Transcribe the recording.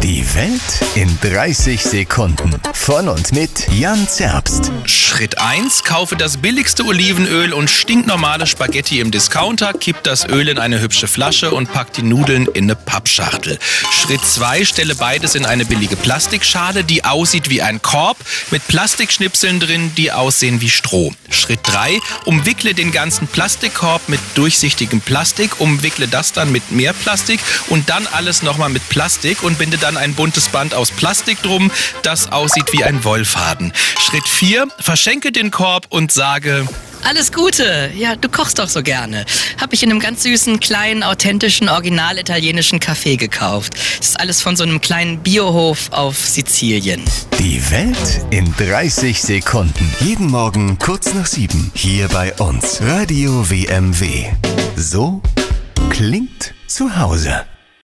Die Welt in 30 Sekunden. Von und mit Jan Zerbst. Schritt 1. Kaufe das billigste Olivenöl und stinknormale Spaghetti im Discounter, kipp das Öl in eine hübsche Flasche und pack die Nudeln in eine Pappschachtel. Schritt 2. Stelle beides in eine billige Plastikschale, die aussieht wie ein Korb, mit Plastikschnipseln drin, die aussehen wie Stroh. Schritt 3. Umwickle den ganzen Plastikkorb mit durchsichtigem Plastik, umwickle das dann mit mehr Plastik und dann alles nochmal mit Plastik und binde dann ein buntes Band aus Plastik drum, das aussieht wie ein Wollfaden. Schritt 4. Verschenke den Korb und sage: Alles Gute. Ja, du kochst doch so gerne. Hab ich in einem ganz süßen, kleinen, authentischen, original italienischen Café gekauft. Das ist alles von so einem kleinen Biohof auf Sizilien. Die Welt in 30 Sekunden. Jeden Morgen kurz nach 7. Hier bei uns. Radio WMW. So klingt zu Hause.